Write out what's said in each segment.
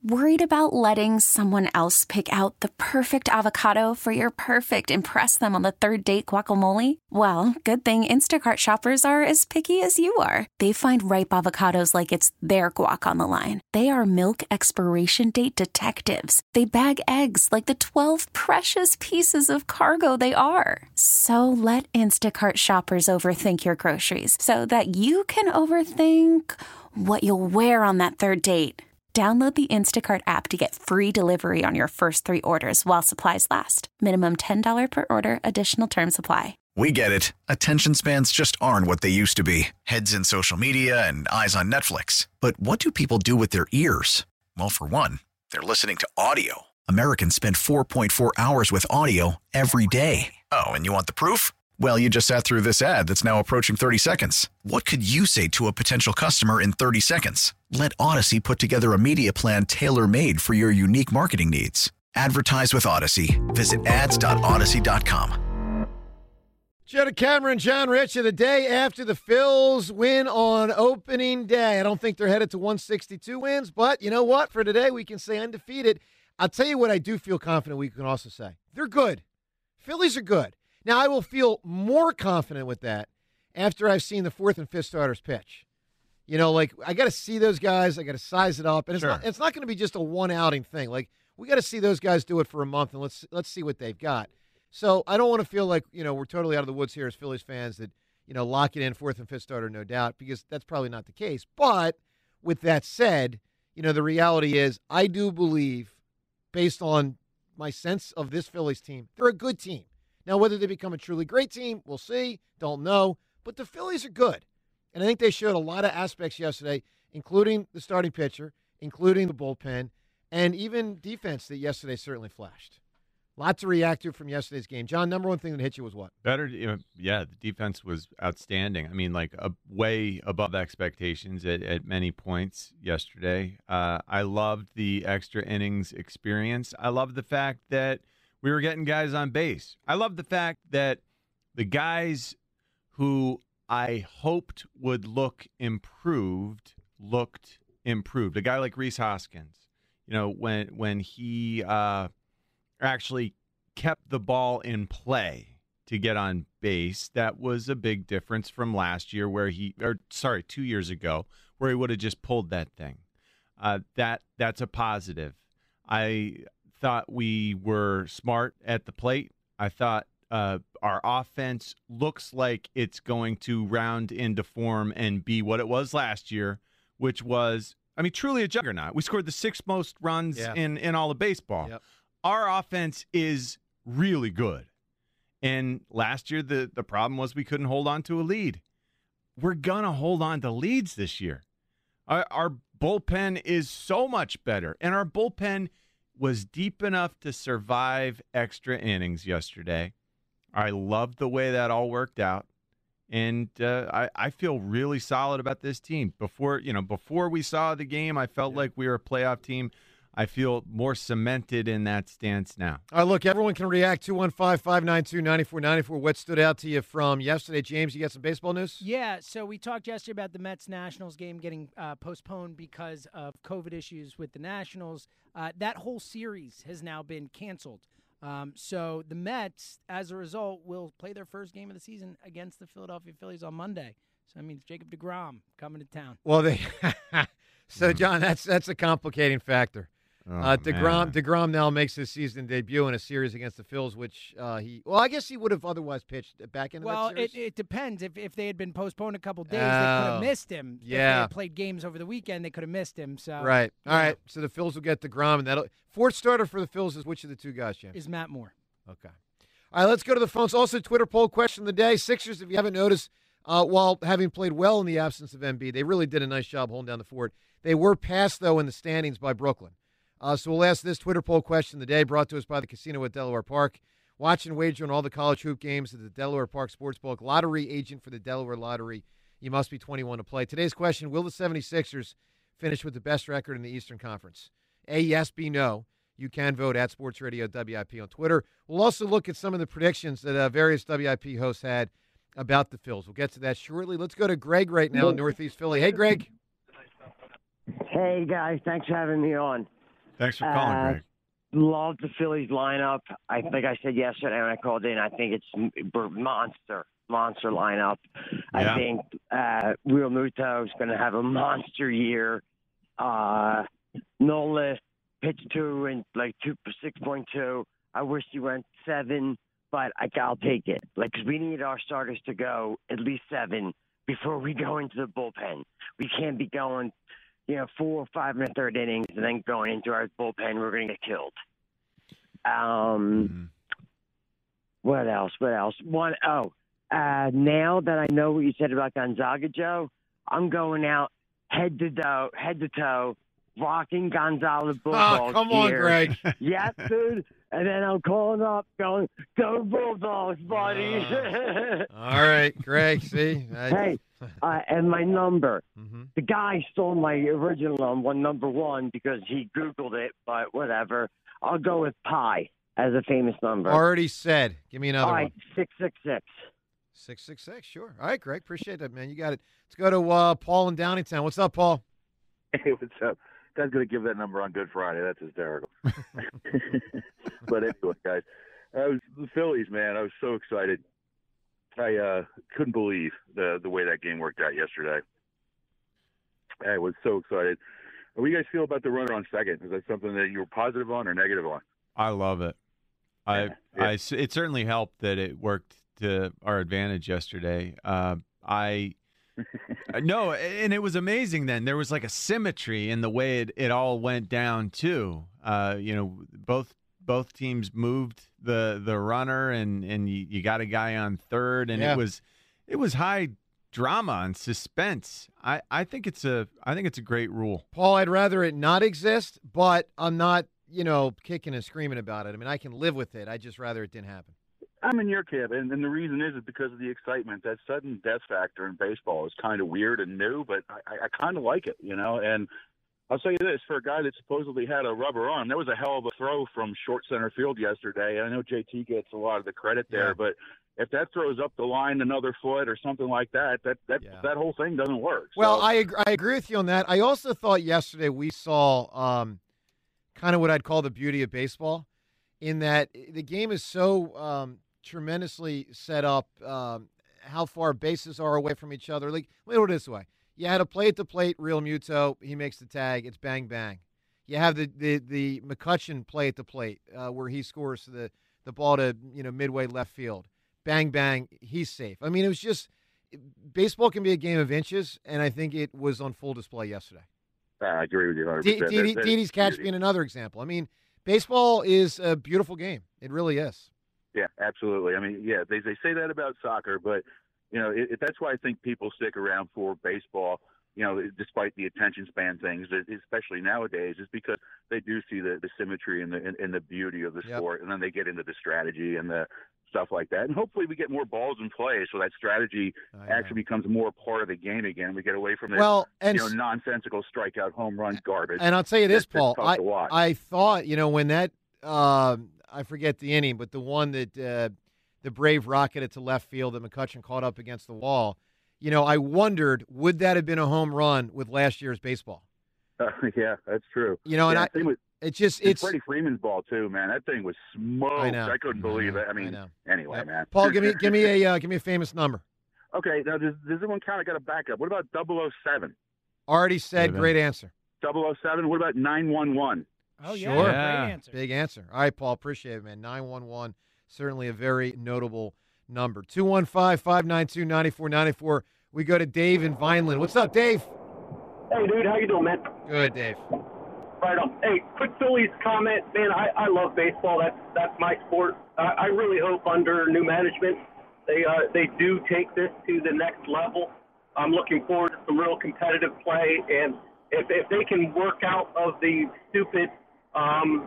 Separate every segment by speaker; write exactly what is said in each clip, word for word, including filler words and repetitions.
Speaker 1: Worried about letting someone else pick out the perfect avocado for your perfect impress them on the third date guacamole? Well, good thing Instacart shoppers are as picky as you are. They find ripe avocados like it's their guac on the line. They are milk expiration date detectives. They bag eggs like the twelve precious pieces of cargo they are. So let Instacart shoppers overthink your groceries so that you can overthink what you'll wear on that third date. Download the Instacart app to get free delivery on your first three orders while supplies last. Minimum ten dollars per order. Additional terms apply.
Speaker 2: We get it. Attention spans just aren't what they used to be. Heads in social media and eyes on Netflix. But what do people do with their ears? Well, for one, they're listening to audio. Americans spend four point four hours with audio every day. Oh, and you want the proof? Well, you just sat through this ad that's now approaching thirty seconds. What could you say to a potential customer in thirty seconds? Let Odyssey put together a media plan tailor-made for your unique marketing needs. Advertise with Odyssey. Visit ads dot odyssey dot com.
Speaker 3: Joe Cameron, John Rich, the day after the Phils win on opening day. I don't think they're headed to one sixty-two wins, but you know what? For today, we can say undefeated. I'll tell you what I do feel confident we can also say. They're good. Phillies are good. Now, I will feel more confident with that after I've seen the fourth and fifth starters pitch. You know, like, I got to see those guys. I got to size it up. And it's
Speaker 4: Sure.
Speaker 3: not, it's not going to be just a one-outing thing. Like, we got to see those guys do it for a month, and let's let's see what they've got. So I don't want to feel like, you know, we're totally out of the woods here as Phillies fans that, you know, lock it in, fourth and fifth starter, no doubt, because that's probably not the case. But with that said, you know, the reality is I do believe, based on my sense of this Phillies team, they're a good team. Now, whether they become a truly great team, we'll see. Don't know. But the Phillies are good. And I think they showed a lot of aspects yesterday, including the starting pitcher, including the bullpen, and even defense that yesterday certainly flashed. Lot to react to from yesterday's game. John, number one thing that hit you was what?
Speaker 4: Better, you know, yeah, the defense was outstanding. I mean, like, a, way above expectations at, at many points yesterday. Uh, I loved the extra innings experience. I loved the fact that we were getting guys on base. I love the fact that the guys who I hoped would look improved looked improved. A guy like Rhys Hoskins, you know, when when he uh, actually kept the ball in play to get on base, that was a big difference from last year where he, or sorry, two years ago, where he would have just pulled that thing. Uh, that that's a positive. I thought we were smart at the plate. I thought uh, our offense looks like it's going to round into form and be what it was last year, which was, I mean, truly a juggernaut. We scored the sixth most runs
Speaker 3: Yeah.
Speaker 4: in, in all of baseball.
Speaker 3: Yep.
Speaker 4: Our offense is really good. And last year, the, the problem was we couldn't hold on to a lead. We're going to hold on to leads this year. Our, our bullpen is so much better, and our bullpen was deep enough to survive extra innings yesterday. I loved the way that all worked out, and uh, I, I feel really solid about this team. Before you know, before we saw the game, I felt
Speaker 3: Yeah.
Speaker 4: like we were a playoff team. I feel more cemented in that stance now.
Speaker 3: All right, look, everyone can react. two one five, five nine two, nine four nine four. What stood out to you from yesterday? James, you got some baseball news?
Speaker 5: Yeah, so we talked yesterday about the Mets-Nationals game getting uh, postponed because of COVID issues with the Nationals. Uh, that whole series has now been canceled. Um, so the Mets, as a result, will play their first game of the season against the Philadelphia Phillies on Monday. So that means Jacob deGrom coming to town.
Speaker 3: Well, they so, John, that's that's a complicating factor.
Speaker 4: Oh,
Speaker 3: uh, DeGrom,
Speaker 4: man.
Speaker 3: DeGrom now makes his season debut in a series against the Phils, which uh, he – well, I guess he would have otherwise pitched back into
Speaker 5: Well,
Speaker 3: that series.
Speaker 5: it, it depends. If if they had been postponed a couple days, they could
Speaker 3: Oh,
Speaker 5: have missed him. If they
Speaker 3: yeah.
Speaker 5: had played games over the weekend, they could have missed him. So
Speaker 3: Right. All
Speaker 5: you
Speaker 3: right.
Speaker 5: know,
Speaker 3: So the Phils will get DeGrom, and that'll – fourth starter for the Phils is which of the two guys, James?
Speaker 5: is Matt Moore.
Speaker 3: Okay. All right, let's go to the phones. Also, Twitter poll question of the day. Sixers, if you haven't noticed, uh, while having played well in the absence of M B, they really did a nice job holding down the fort. They were passed, though, in the standings by Brooklyn. Uh, so we'll ask this Twitter poll question of the day, brought to us by the Casino at Delaware Park. Watch and wager on all the college hoop games at the Delaware Park Sportsbook. Lottery agent for the Delaware Lottery. You must be twenty-one to play. Today's question, will the seventy-sixers finish with the best record in the Eastern Conference? A, yes, B, no. You can vote at Sports Radio W I P on Twitter. We'll also look at some of the predictions that uh, various W I P hosts had about the Phils. We'll get to that shortly. Let's go to Greg right now in Northeast Philly. Hey, Greg.
Speaker 6: Hey, guys. Thanks for having me on.
Speaker 4: Thanks for calling,
Speaker 6: Uh,
Speaker 4: Greg.
Speaker 6: Love the Phillies lineup. I think I said yesterday when I called in, I think it's m- monster, monster lineup.
Speaker 4: Yeah.
Speaker 6: I think uh, Real Muto is going to have a monster year. Uh, Nola pitched two and like two six point two. I wish he went seven, but I, I'll take it. Like, 'cause we need our starters to go at least seven before we go into the bullpen. We can't be going, you know, four or five in the third innings and then going into our bullpen. We're going to get killed. Um,
Speaker 4: Mhm.
Speaker 6: what else? What else? One, oh, uh, now that I know what you said about Gonzaga, Joe, I'm going out head to toe, head to toe, rocking Gonzalez
Speaker 3: Oh,
Speaker 6: Bulldogs
Speaker 3: come on,
Speaker 6: here.
Speaker 3: Greg.
Speaker 6: Yes, dude. And then I'm calling up, going, go Bulldogs, buddy.
Speaker 3: Uh, All right, Greg. See, I,
Speaker 6: Hey, uh, and my number.
Speaker 3: Mhm.
Speaker 6: The guy stole my original number, number one, because he Googled it, but whatever. I'll go with pi as a famous number.
Speaker 3: already said. Give me another
Speaker 6: All
Speaker 3: one.
Speaker 6: right, six six six.
Speaker 3: Six six six. Sure. All right, Greg. Appreciate that, man. You got it. Let's go to uh, Paul in Downingtown. What's up, Paul?
Speaker 7: Hey, what's up? Guy's going to give that number on Good Friday. That's hysterical. But anyway, guys, I was the Phillies, man. I was so excited. I uh, couldn't believe the the way that game worked out yesterday. I was so excited. What do you guys feel about the runner on second? Is that something that you were positive on or negative on?
Speaker 4: I love it. I,
Speaker 7: Yeah, yeah.
Speaker 4: I, it certainly helped that it worked to our advantage yesterday. Uh, I, no, and it was amazing then. There was like a symmetry in the way it, it all went down too. Uh, you know, both both teams moved the the runner, and and you, you got a guy on third, and
Speaker 3: Yeah.
Speaker 4: it was it was high drama and suspense. I, I think it's a I think it's a great rule.
Speaker 3: Paul, I'd rather it not exist, but I'm not, you know, kicking and screaming about it. I mean, I can live with it. I just rather it didn't happen.
Speaker 7: I'm in your camp, and, and the reason is is because of the excitement. That sudden death factor in baseball is kind of weird and new, but I, I, I kind of like it, you know. And I'll tell you this, for a guy that supposedly had a rubber arm, that was a hell of a throw from short center field yesterday. I know J T gets a lot of the credit there,
Speaker 3: Yeah.
Speaker 7: but if that throws up the line another foot or something like that, that that,
Speaker 3: Yeah.
Speaker 7: that whole thing doesn't work.
Speaker 3: Well,
Speaker 7: So,
Speaker 3: I ag- I agree with you on that. I also thought yesterday we saw um, kind of what I'd call the beauty of baseball, in that the game is so um, tremendously set up. Um, how far bases are away from each other. Like, let me put it this way: you had a play at the plate, Real Muto, he makes the tag, it's bang bang. You have the the the McCutchen play at the plate uh, where he scores the the ball to you know midway left field, bang bang, he's safe. I mean, it was just baseball can be a game of inches, and I think it was on full display yesterday.
Speaker 7: I agree with you one hundred
Speaker 3: D-
Speaker 7: percent.
Speaker 3: Didi-
Speaker 7: That- that-
Speaker 3: Didi's catch
Speaker 7: beauty.
Speaker 3: being another example. I mean, baseball is a beautiful game. It really is.
Speaker 7: Yeah, absolutely. I mean, yeah, they they say that about soccer, but you know, it, it, that's why I think people stick around for baseball. You know, despite the attention span things, especially nowadays, is because they do see the, the symmetry and the and, and the beauty of the
Speaker 3: Yep.
Speaker 7: sport, and then they get into the strategy and the stuff like that. And hopefully, we get more balls in play, so that strategy
Speaker 3: I know.
Speaker 7: actually becomes more part of the game again. We get away from this,
Speaker 3: Well, and
Speaker 7: you know, nonsensical strikeout, home run garbage.
Speaker 3: and I'll tell you this,
Speaker 7: That's- that's
Speaker 3: Paul.
Speaker 7: tough
Speaker 3: I
Speaker 7: to watch.
Speaker 3: I thought you know when that um, I forget the inning, but the one that uh, the Brave rocketed to left field that McCutchen caught up against the wall. You know, I wondered, would that have been a home run with last year's baseball?
Speaker 7: Uh, yeah, that's true.
Speaker 3: You know, and
Speaker 7: yeah,
Speaker 3: I,
Speaker 7: same with,
Speaker 3: it just
Speaker 7: and
Speaker 3: it's.
Speaker 7: Freddie Freeman's ball too, man. That thing was smoked.
Speaker 3: I know.
Speaker 7: couldn't
Speaker 3: I
Speaker 7: believe
Speaker 3: know.
Speaker 7: it. I mean,
Speaker 3: know.
Speaker 7: anyway,
Speaker 3: Yep.
Speaker 7: man.
Speaker 3: Paul, give me give me a uh, give me a famous number.
Speaker 7: Okay, now does, does everyone count? I got a backup. What about double oh seven?
Speaker 3: Already said.
Speaker 4: Amen.
Speaker 3: Great answer.
Speaker 7: double oh seven. What about nine one one?
Speaker 5: Oh, yeah.
Speaker 3: Sure.
Speaker 5: Great
Speaker 4: Yeah.
Speaker 5: answer.
Speaker 3: Big answer. All right, Paul. Appreciate it, man. nine one one, certainly a very notable number. two one five, five nine two, nine four nine four. We go to Dave in Vineland. What's up, Dave?
Speaker 8: Hey, dude, how you doing, man?
Speaker 3: Good, Dave.
Speaker 8: Right on. Hey, quick Phillies comment, man. I, I love baseball. That's that's my sport. I, I really hope under new management they uh, they do take this to the next level. I'm looking forward to some real competitive play, and if if they can work out of the stupid um,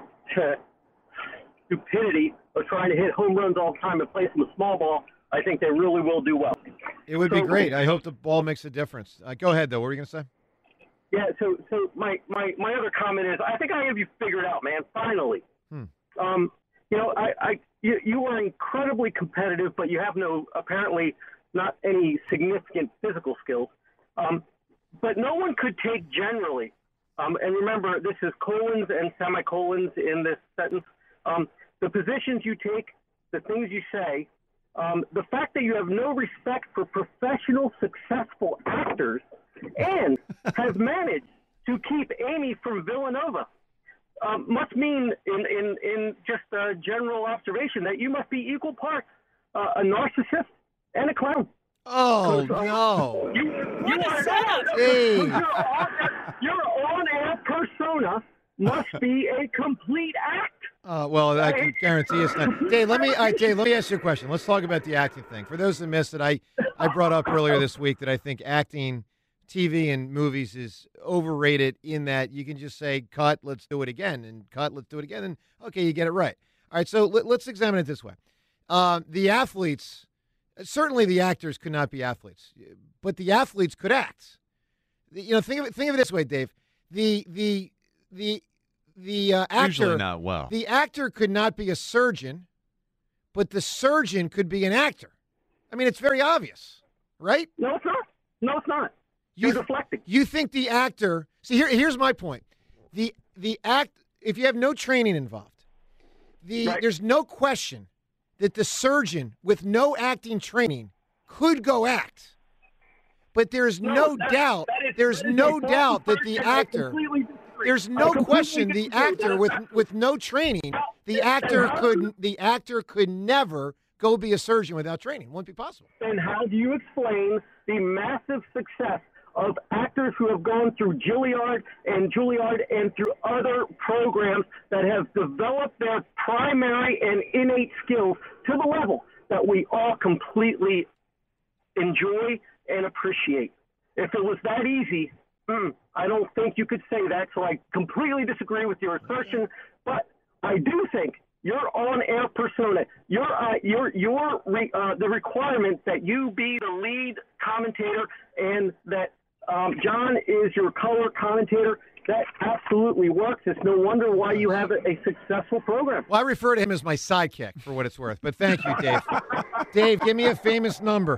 Speaker 8: stupidity of trying to hit home runs all the time and play some small ball, I think they really will do well.
Speaker 3: It would be
Speaker 8: So-
Speaker 3: great. I hope the ball makes a difference. Uh, go ahead, though. What were you going to say?
Speaker 8: Yeah, so so my, my, my other comment is I think I have you figured out, man. Finally,
Speaker 3: Hmm.
Speaker 8: um, you know, I, I you, you are incredibly competitive, but you have no apparently not any significant physical skills. Um, but no one could take generally um, and remember, this is colons and semicolons in this sentence. Um, the positions you take, the things you say, um, the fact that you have no respect for professional, successful actors, and have managed to keep Amy from Villanova, um, must mean, in, in, in just a general observation, that you must be equal parts uh, a narcissist and a clown.
Speaker 3: Oh,
Speaker 8: uh,
Speaker 3: no.
Speaker 8: You, you
Speaker 5: What a
Speaker 8: are,
Speaker 5: setup.
Speaker 3: Hey.
Speaker 8: Your on, your on-air persona must be a complete act.
Speaker 3: Uh, well, I can guarantee it's not. Dave, let me, all right, Dave, let me ask you a question. Let's talk about the acting thing. For those that missed it, I, I brought up earlier this week that I think acting, T V and movies is overrated in that you can just say, cut, let's do it again, and cut, let's do it again, and okay, you get it right. All right, so let, let's examine it this way. Uh, the athletes, certainly the actors could not be athletes, but the athletes could act. You know, think of it, think of it this way, Dave. The, the, the, The uh, actor,
Speaker 4: Usually not well.
Speaker 3: The actor could not be a surgeon, but the surgeon could be an actor. I mean, it's very obvious, right?
Speaker 8: No, it's not. No, it's not.
Speaker 3: You
Speaker 8: You're
Speaker 3: th-
Speaker 8: deflecting.
Speaker 3: You think the actor? See, here, here's my point. The the act. If you have no training involved, the
Speaker 8: Right.
Speaker 3: there's no question that the surgeon with no acting training could go act. But there's no,
Speaker 8: No, that-
Speaker 3: doubt.
Speaker 8: that is-
Speaker 3: there's
Speaker 8: that is
Speaker 3: no
Speaker 8: a false
Speaker 3: doubt that the
Speaker 8: assertion. I
Speaker 3: actor.
Speaker 8: completely disagree.
Speaker 3: There's
Speaker 8: I
Speaker 3: no
Speaker 8: completely
Speaker 3: question the
Speaker 8: disagree.
Speaker 3: actor
Speaker 8: That
Speaker 3: with
Speaker 8: is-
Speaker 3: with no training, the actor could the actor could never go be a surgeon without training. Wouldn't be possible.
Speaker 8: And how do you explain the massive success of actors who have gone through Juilliard and Juilliard and through other programs that have developed their primary and innate skills to the level that we all completely enjoy and appreciate? If it was that easy, mm, I don't think you could say that, so I completely disagree with your assertion, but I do think your on-air persona, your uh, your your re, uh, the requirement that you be the lead commentator and that um, John is your color commentator, that absolutely works. It's no wonder why you have a, a successful program.
Speaker 3: Well, I refer to him as my sidekick for what it's worth. But thank you, Dave. Dave, give me a famous number.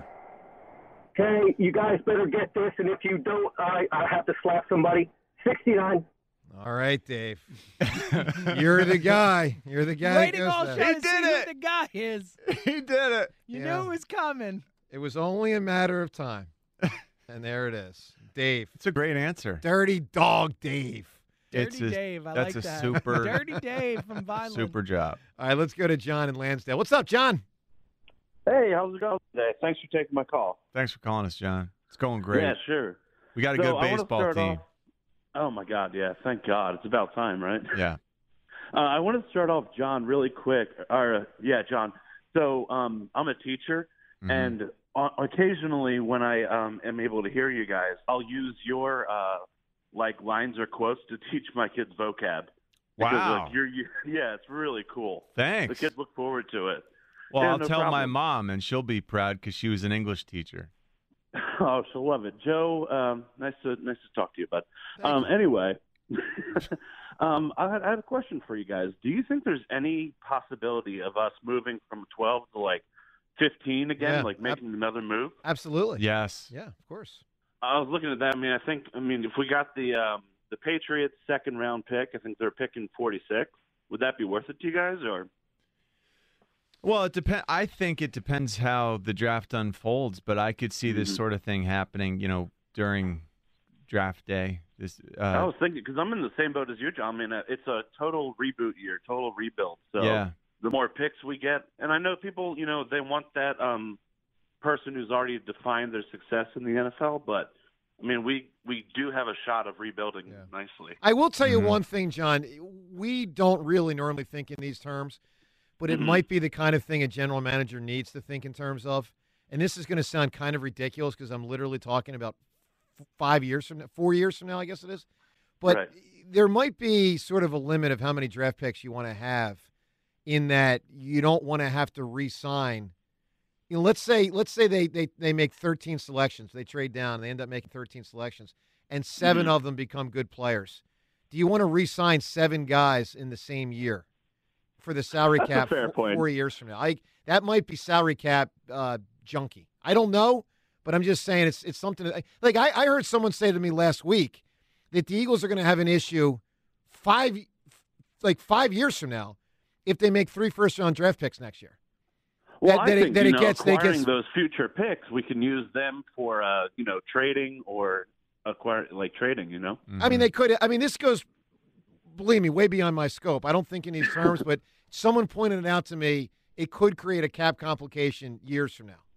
Speaker 8: Okay, you guys better get this, and if you don't, I, I have to slap somebody. sixty-nine.
Speaker 3: All right, Dave. You're the guy. You're the guy.
Speaker 5: Waiting
Speaker 3: that
Speaker 5: all
Speaker 3: goes
Speaker 5: trying
Speaker 3: there.
Speaker 5: to
Speaker 4: He
Speaker 5: see
Speaker 4: did
Speaker 5: who
Speaker 4: it.
Speaker 5: the guy is.
Speaker 4: He did it.
Speaker 5: You
Speaker 3: Yeah.
Speaker 5: knew it was coming.
Speaker 3: It was only a matter of time. And there it is. Dave.
Speaker 4: It's a great answer.
Speaker 3: Dirty dog Dave.
Speaker 5: Dirty
Speaker 4: It's a-
Speaker 5: Dave. I
Speaker 4: that's
Speaker 5: like
Speaker 4: a
Speaker 5: that.
Speaker 4: super-
Speaker 5: Dirty Dave from Vineland.
Speaker 4: Super job.
Speaker 3: All right, let's go to John in Lansdale. What's up, John?
Speaker 9: Hey, how's it going today? Thanks for taking my call.
Speaker 4: Thanks for calling us, John. It's going great.
Speaker 9: Yeah, sure.
Speaker 4: We got a
Speaker 9: So
Speaker 4: good
Speaker 9: I wanna
Speaker 4: baseball
Speaker 9: start
Speaker 4: team.
Speaker 9: off- oh, my God, yeah. Thank God. It's about time, right?
Speaker 4: Yeah.
Speaker 9: Uh, I want to start off, John, really quick. Or, uh, yeah, John. So um, I'm a teacher,
Speaker 4: Mhm.
Speaker 9: and o- occasionally when I um, am able to hear you guys, I'll use your uh, like lines or quotes to teach my kids vocab. Because,
Speaker 4: Wow.
Speaker 9: like, you're, you, yeah, it's really cool.
Speaker 4: Thanks.
Speaker 9: The kids look forward to it.
Speaker 4: Well,
Speaker 9: Yeah,
Speaker 4: I'll
Speaker 9: no
Speaker 4: tell my
Speaker 9: problem.
Speaker 4: mom, and she'll be proud because she was an English teacher.
Speaker 9: Oh, she'll love it, Joe. Um, nice to nice to talk to you, bud.
Speaker 3: Thank
Speaker 9: Um,
Speaker 3: you.
Speaker 9: anyway, um, I, had, I had a question for you guys. Do you think there's any possibility of us moving from twelve to like fifteen again,
Speaker 3: Yeah,
Speaker 9: like making another move?
Speaker 3: Absolutely.
Speaker 4: Yes.
Speaker 3: Yeah, of course.
Speaker 9: I was looking at that. I mean, I think. I mean, if we got the um, the Patriots second round pick, I think they're picking forty-six. Would that be worth it to you guys, or?
Speaker 4: Well, it depend. I think it depends how the draft unfolds, but I could see this
Speaker 9: Mhm.
Speaker 4: sort of thing happening, you know, during draft day. This. Uh,
Speaker 9: I was thinking because I'm in the same boat as you, John. I mean, uh, it's a total reboot year, total rebuild. So
Speaker 4: yeah.
Speaker 9: the more picks we get, and I know people, you know, they want that um, person who's already defined their success in the N F L, but I mean, we we do have a shot of rebuilding
Speaker 3: Yeah.
Speaker 9: nicely.
Speaker 3: I will tell you
Speaker 4: Mhm.
Speaker 3: one thing, John. We don't really normally think in these terms, but it
Speaker 9: Mhm.
Speaker 3: might be the kind of thing a general manager needs to think in terms of. And this is going to sound kind of ridiculous because I'm literally talking about f- five years from now, four years from now, I guess it is. But
Speaker 9: Right.
Speaker 3: there might be sort of a limit of how many draft picks you want to have in that you don't want to have to re-sign. You know, let's say let's say they, they, they make thirteen selections. They trade down. They end up making thirteen selections, and seven
Speaker 9: Mhm.
Speaker 3: of them become good players. Do you want to re-sign seven guys in the same year for the salary
Speaker 9: That's a
Speaker 3: cap
Speaker 9: fair
Speaker 3: f-
Speaker 9: point.
Speaker 3: four years from now? I that might be salary cap uh, junky. I don't know, but I'm just saying it's it's something that, like I, I heard someone say to me last week that the Eagles are going to have an issue five, like five years from now if they make three first-round draft picks next year.
Speaker 9: Well,
Speaker 3: that,
Speaker 9: I
Speaker 3: that
Speaker 9: think
Speaker 3: it, that
Speaker 9: you
Speaker 3: it
Speaker 9: know,
Speaker 3: gets, that it
Speaker 9: acquiring
Speaker 3: gets,
Speaker 9: those future picks, we can use them for uh, you know trading or acquire like trading. You know,
Speaker 4: Mm-hmm.
Speaker 3: I mean, they could. I mean, this goes, believe me, way beyond my scope. I don't think in these terms, but someone pointed it out to me. It could create a cap complication years from now.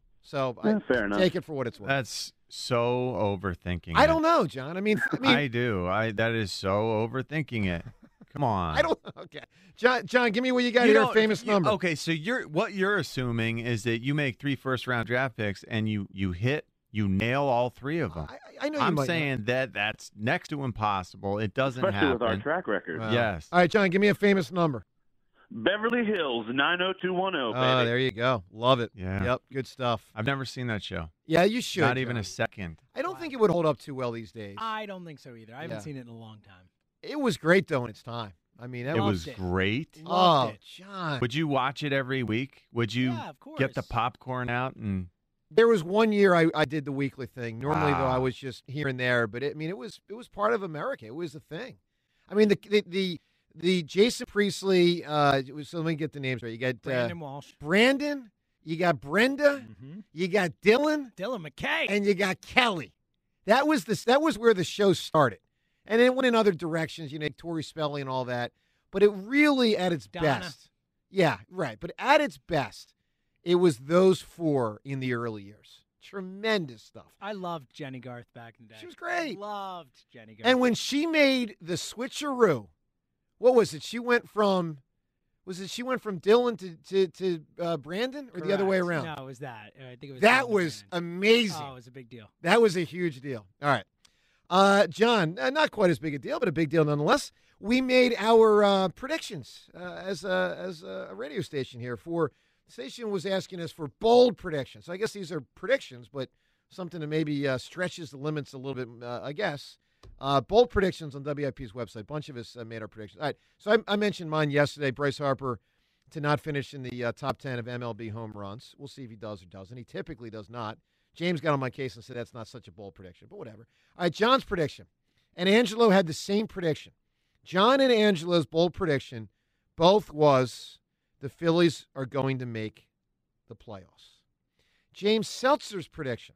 Speaker 3: So
Speaker 9: Yeah,
Speaker 3: I
Speaker 9: fair enough.
Speaker 3: take it for what it's worth.
Speaker 4: That's so overthinking.
Speaker 3: I
Speaker 4: it.
Speaker 3: don't know, John. I mean, I mean,
Speaker 4: I do. I that is so overthinking it. Come on.
Speaker 3: I don't. Okay, John. John, give me what you got
Speaker 4: You
Speaker 3: here.
Speaker 4: know,
Speaker 3: Famous
Speaker 4: you-
Speaker 3: number.
Speaker 4: Okay, so you're what you're assuming is that you make three first round draft picks and you you hit you nail all three of them.
Speaker 3: I, I know you
Speaker 4: I'm
Speaker 3: might
Speaker 4: saying that that's next to impossible. It doesn't
Speaker 9: especially
Speaker 4: happen.
Speaker 9: with our track record.
Speaker 3: Wow.
Speaker 4: Yes.
Speaker 3: All right, John. Give me a famous number.
Speaker 9: Beverly Hills nine oh two one oh.
Speaker 3: Oh,
Speaker 9: baby.
Speaker 3: there you go. Love it.
Speaker 4: Yeah.
Speaker 3: Yep. Good stuff.
Speaker 4: I've never seen that show.
Speaker 3: Yeah, you should.
Speaker 4: Not even
Speaker 3: John.
Speaker 4: a second.
Speaker 3: I don't think it would hold up too well these days.
Speaker 5: I don't think so either. I haven't
Speaker 3: Yeah.
Speaker 5: seen it in a long time.
Speaker 3: It was great though in its time. I mean, that
Speaker 4: It
Speaker 3: was.
Speaker 4: was great.
Speaker 3: Oh,
Speaker 5: Loved it.
Speaker 3: John.
Speaker 4: Would you watch it every week? Would you
Speaker 5: Yeah, of course.
Speaker 4: get the popcorn out and
Speaker 3: There was one year I, I did the weekly thing. Normally, though, I
Speaker 4: Wow.
Speaker 3: was just here and there. But it, I mean, it was it was part of America. It was a thing. I mean, the the the, the Jason Priestley. Uh, it was, so let me get the names right. You got uh,
Speaker 5: Brandon Walsh.
Speaker 3: Brandon. You got Brenda.
Speaker 5: Mm-hmm.
Speaker 3: You got Dylan,
Speaker 5: Dylan McKay.
Speaker 3: and you got Kelly. That was this. That was where the show started, and it went in other directions. You know, Tori Spelling and all that. But it really, at its
Speaker 5: Donna.
Speaker 3: best, yeah, right. But at its best, it was those four in the early years. Tremendous stuff.
Speaker 5: I loved Jenny Garth back in the day.
Speaker 3: She was great.
Speaker 5: Loved Jenny Garth.
Speaker 3: And when she made the switcheroo, what was it? She went from, was it? She went from Dylan to to, to uh, Brandon, or the other way
Speaker 5: Correct.
Speaker 3: around?
Speaker 5: No, it was that. I think it was
Speaker 3: that
Speaker 5: Dylan
Speaker 3: was
Speaker 5: Brandon.
Speaker 3: amazing.
Speaker 5: Oh, it was a big deal.
Speaker 3: That was a huge deal. All right, uh, John, uh, not quite as big a deal, but a big deal nonetheless. We made our uh, predictions uh, as a as a radio station here. For the station was asking us for bold predictions. So I guess these are predictions, but something that maybe uh, stretches the limits a little bit. Uh, I guess uh, bold predictions on W I P's website. A bunch of us uh, made our predictions. All right. So I, I mentioned mine yesterday. Bryce Harper to not finish in the uh, top ten of M L B home runs. We'll see if he does or doesn't. He typically does not. James got on my case and said that's not such a bold prediction, but whatever. All right, John's prediction. And Angelo had the same prediction. John and Angelo's bold prediction both was the Phillies are going to make the playoffs. James Seltzer's prediction.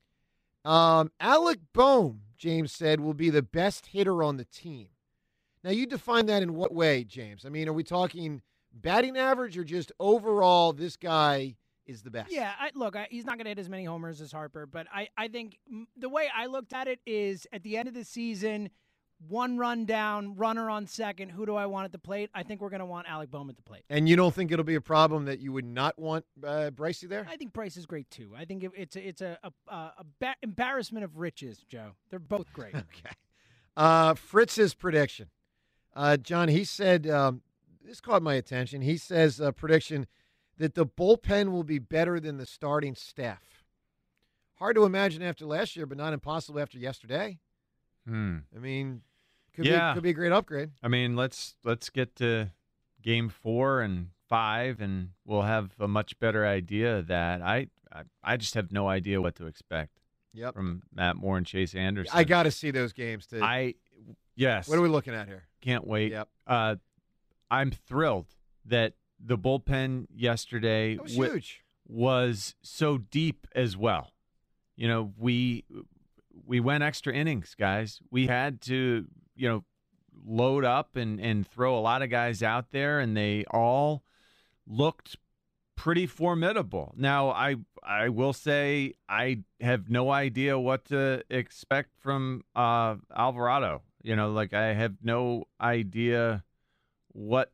Speaker 3: Um, Alec Boehm, James said, will be the best hitter on the team. Now, you define that in what way, James? I mean, are we talking batting average or just overall this guy is the best?
Speaker 5: Yeah, I, look, I, he's not going to hit as many homers as Harper, but I, I think mm, the way I looked at it is at the end of the season, one run down, runner on second. Who do I want at the plate? I think we're going to want Alec Boehm at the plate.
Speaker 3: And you don't think it'll be a problem that you would not want uh, Brycey there?
Speaker 5: I think Bryce is great too. I think it, it's a, it's a, a, a ba- embarrassment of riches, Joe. They're both great.
Speaker 3: Okay. Uh, Fritz's prediction. Uh, John, he said, um, this caught my attention. He says uh, prediction that the bullpen will be better than the starting staff. Hard to imagine after last year, but not impossible after yesterday.
Speaker 4: Hmm.
Speaker 3: I mean, could
Speaker 4: Yeah.
Speaker 3: be could be a great upgrade.
Speaker 4: I mean, let's let's get to game four and five, and we'll have a much better idea of that. I I, I just have no idea what to expect
Speaker 3: Yep.
Speaker 4: from Matt Moore and Chase Anderson.
Speaker 3: I got to see those games too.
Speaker 4: I yes.
Speaker 3: What are we looking at here?
Speaker 4: Can't wait.
Speaker 3: Yep.
Speaker 4: Uh, I'm thrilled that the bullpen yesterday
Speaker 3: That was
Speaker 4: wi-
Speaker 3: huge.
Speaker 4: was so deep as well. You know, we we went extra innings, guys. We had to, you know, load up and, and throw a lot of guys out there, and they all looked pretty formidable. Now, I I will say I have no idea what to expect from uh, Alvarado. You know, like I have no idea what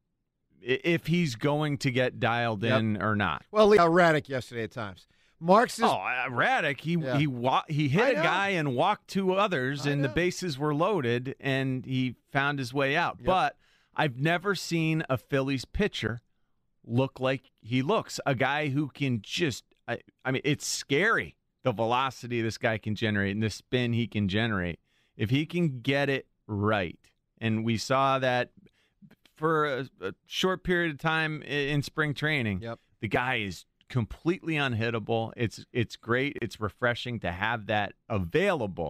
Speaker 4: if he's going to get dialed
Speaker 3: Yep.
Speaker 4: in or not.
Speaker 3: Well, uh, Raddick yesterday at times. Mark's is,
Speaker 4: Oh, uh, Raddick, he
Speaker 3: Yeah.
Speaker 4: he wa- he hit
Speaker 3: I
Speaker 4: a
Speaker 3: know.
Speaker 4: guy and walked two others,
Speaker 3: I
Speaker 4: and the
Speaker 3: know.
Speaker 4: bases were loaded, and he found his way out.
Speaker 3: Yep.
Speaker 4: But I've never seen a Phillies pitcher look like he looks. A guy who can just, I, I mean, it's scary, the velocity this guy can generate and the spin he can generate. If he can get it right, and we saw that for a, a short period of time i- in spring training,
Speaker 3: Yep.
Speaker 4: the guy is completely unhittable. It's it's great. It's refreshing to have that available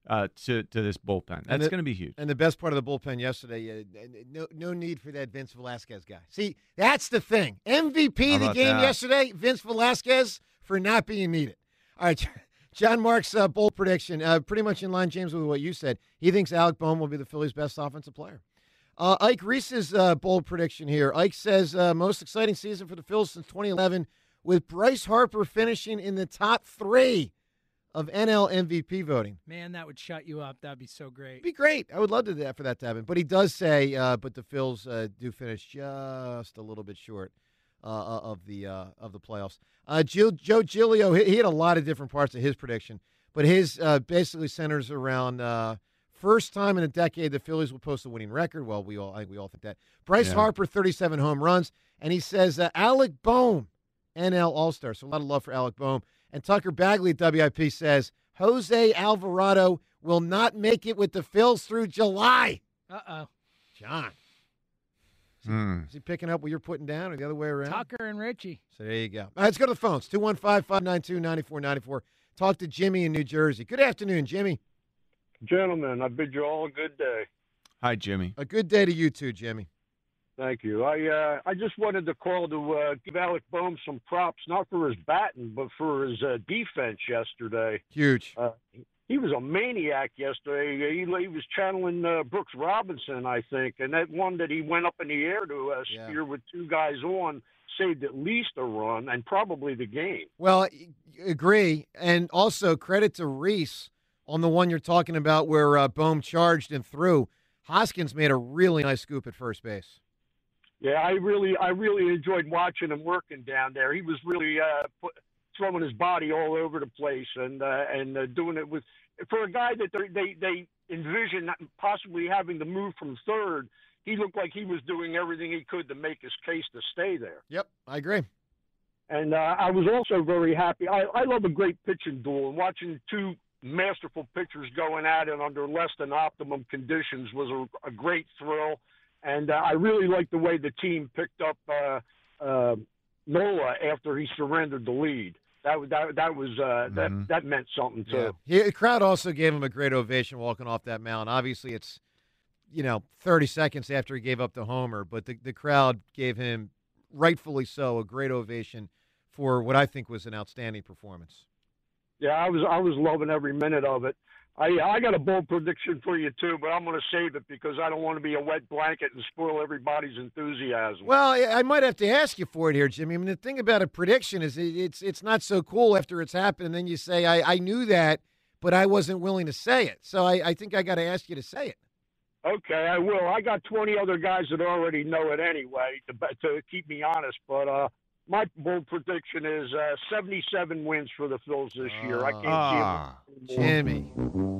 Speaker 4: uh, to to this bullpen. That's going to be huge.
Speaker 3: And the best part of the bullpen yesterday, uh, no no need for that Vince Velasquez guy. See, that's the thing. M V P of the game
Speaker 4: that?
Speaker 3: yesterday, Vince Velasquez, for not being needed. All right, John Mark's uh, bold prediction, uh, pretty much in line, James, with what you said. He thinks Alec Bohm will be the Phillies' best offensive player. Uh, Ike Reese's uh, bold prediction here. Ike says uh, most exciting season for the Phillies since twenty eleven, with Bryce Harper finishing in the top three of N L M V P voting.
Speaker 5: Man, that would shut you up. That'd be so great.
Speaker 3: It'd be great. I would love to do that for that to happen. But he does say, uh, but the Phils uh, do finish just a little bit short uh, of the uh, of the playoffs. Uh, Joe, Joe Giglio, he, he had a lot of different parts of his prediction, but his uh, basically centers around uh, first time in a decade the Phillies will post a winning record. Well, we all I think we all think that. Bryce
Speaker 4: Yeah.
Speaker 3: Harper, thirty-seven home runs, and he says uh, Alec Bohm, N L All-Star. So a lot of love for Alec Bohm. And Tucker Bagley at W I P says, Jose Alvarado will not make it with the Phils through July.
Speaker 5: Uh-oh.
Speaker 3: John. Is he,
Speaker 4: Hmm.
Speaker 3: is he picking up what you're putting down or the other way around?
Speaker 5: Tucker and Richie.
Speaker 3: So there you go. All right, let's go to the phones. two one five, five nine two, nine four nine four. Talk to Jimmy in New Jersey. Good afternoon, Jimmy.
Speaker 10: Gentlemen, I bid you all a good day.
Speaker 4: Hi, Jimmy.
Speaker 3: A good day to you too, Jimmy.
Speaker 10: Thank you. I uh, I just wanted to call to uh, give Alec Bohm some props, not for his batting, but for his uh, defense yesterday.
Speaker 3: Huge.
Speaker 10: Uh, he was a maniac yesterday. He, he was channeling uh, Brooks Robinson, I think, and that one that he went up in the air to uh,
Speaker 3: Yeah.
Speaker 10: spear with two guys on saved at least a run and probably the game.
Speaker 3: Well, I agree. And also credit to Reese on the one you're talking about where uh, Bohm charged and threw. Hoskins made a really nice scoop at first base.
Speaker 10: Yeah, I really, I really enjoyed watching him working down there. He was really uh, put, throwing his body all over the place and uh, and uh, doing it with for a guy that they they envision possibly having to move from third. He looked like he was doing everything he could to make his case to stay there.
Speaker 3: Yep, I agree.
Speaker 10: And uh, I was also very happy. I, I love a great pitching duel, and watching two masterful pitchers going at it under less than optimum conditions was a, a great thrill. And uh, I really liked the way the team picked up uh, uh, Nola after he surrendered the lead. That that that was uh,
Speaker 4: Mhm.
Speaker 10: that that meant something too.
Speaker 3: Yeah. He, the crowd also gave him a great ovation walking off that mound. Obviously, it's you know thirty seconds after he gave up the homer, but the the crowd gave him, rightfully so, a great ovation for what I think was an outstanding performance.
Speaker 10: Yeah, I was I was loving every minute of it. I I got a bold prediction for you too, but I'm going to save it because I don't want to be a wet blanket and spoil everybody's enthusiasm.
Speaker 3: Well, I I might have to ask you for it here, Jimmy. I mean, the thing about a prediction is it, it's it's not so cool after it's happened, and then you say, I, I knew that, but I wasn't willing to say it. So I, I think I got to ask you to say it.
Speaker 10: Okay, I will. I got twenty other guys that already know it anyway to to keep me honest, but uh, my bold prediction is uh, seventy-seven wins for the Phils this year. I can't
Speaker 4: Ah,
Speaker 10: see them.
Speaker 3: Jimmy.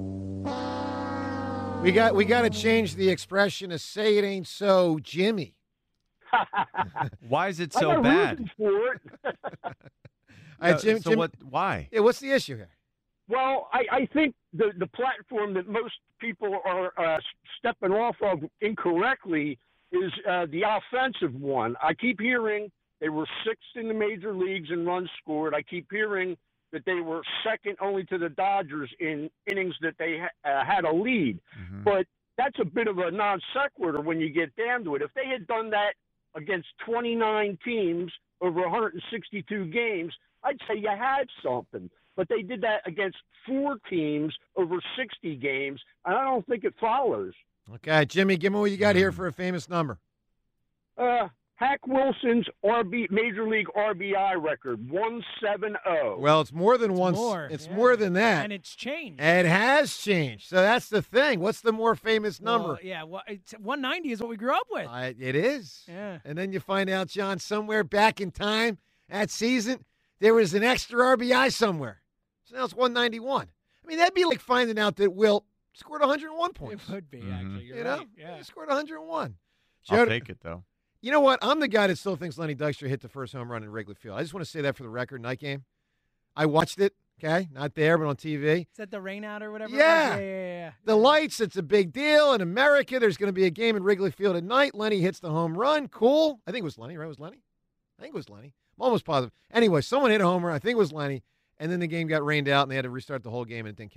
Speaker 3: We got we got to change the expression to say it ain't so, Jimmy.
Speaker 4: why is it
Speaker 10: I
Speaker 4: so
Speaker 10: got
Speaker 4: bad?
Speaker 10: reasons for it.
Speaker 3: All right,
Speaker 4: Uh,
Speaker 3: Jim,
Speaker 4: so
Speaker 3: Jim-
Speaker 4: what? Why?
Speaker 3: Yeah, what's the issue here?
Speaker 10: Well, I, I think the, the platform that most people are uh, stepping off of incorrectly is uh, the offensive one. I keep hearing they were sixth in the major leagues in runs scored. I keep hearing that they were second only to the Dodgers in innings that they ha- uh, had a lead.
Speaker 4: Mhm.
Speaker 10: But that's a bit of a non sequitur when you get down to it. If they had done that against twenty-nine teams over one hundred sixty-two games, I'd say you had something. But they did that against four teams over sixty games, and I don't think it follows.
Speaker 3: Okay, Jimmy, give me what you got here for a famous number.
Speaker 10: Uh, Hack Wilson's R B Major League R B I record, one seventy.
Speaker 3: Well, it's more than
Speaker 5: It's
Speaker 3: once.
Speaker 5: more,
Speaker 3: It's
Speaker 5: yeah.
Speaker 3: more than that.
Speaker 5: And it's changed.
Speaker 3: It has changed. So that's the thing. What's the more famous number?
Speaker 5: Well, yeah, well, it's, one ninety is what we grew up with.
Speaker 3: I, it is.
Speaker 5: Yeah.
Speaker 3: And then you find out, John, somewhere back in time that season, there was an extra R B I somewhere. So now it's one ninety-one. I mean, that'd be like finding out that Wilt scored one hundred one points.
Speaker 5: It would be,
Speaker 4: Mhm.
Speaker 5: actually. You're
Speaker 3: You know?
Speaker 5: right. Yeah.
Speaker 3: He scored one hundred one.
Speaker 4: I'll
Speaker 3: Joe-
Speaker 4: take it though.
Speaker 3: You know what? I'm the guy that still thinks Lenny Dykstra hit the first home run in Wrigley Field. I just want to say that for the record, night game. I watched it, okay? Not there, but on T V.
Speaker 5: Is that the rain out or whatever? it
Speaker 3: Yeah.
Speaker 5: was? Yeah, yeah, yeah.
Speaker 3: The lights, it's a big deal. In America, there's going to be a game in Wrigley Field at night. Lenny hits the home run. Cool. I think it was Lenny, right? It was Lenny? I think it was Lenny. I'm almost positive. Anyway, someone hit a homer. I think it was Lenny. And then the game got rained out, and they had to restart the whole game, and it didn't count.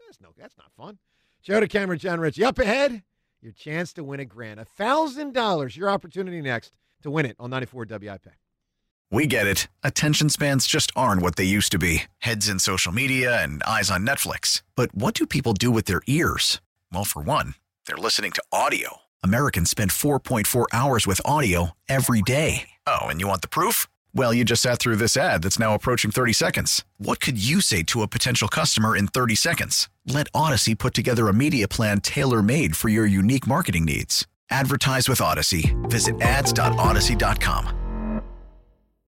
Speaker 3: That's no, that's not fun. Joe DeCamera, John Ritchie. Up ahead, your chance to win a grand. one thousand dollars. Your opportunity next to win it on ninety-four W I P.
Speaker 2: We get it. Attention spans just aren't what they used to be. Heads in social media and eyes on Netflix. But what do people do with their ears? Well, for one, they're listening to audio. Americans spend four point four hours with audio every day. Oh, and you want the proof? Well, you just sat through this ad that's now approaching thirty seconds. What could you say to a potential customer in thirty seconds? Let Odyssey put together a media plan tailor-made for your unique marketing needs. Advertise with Odyssey. Visit ads dot odyssey dot com.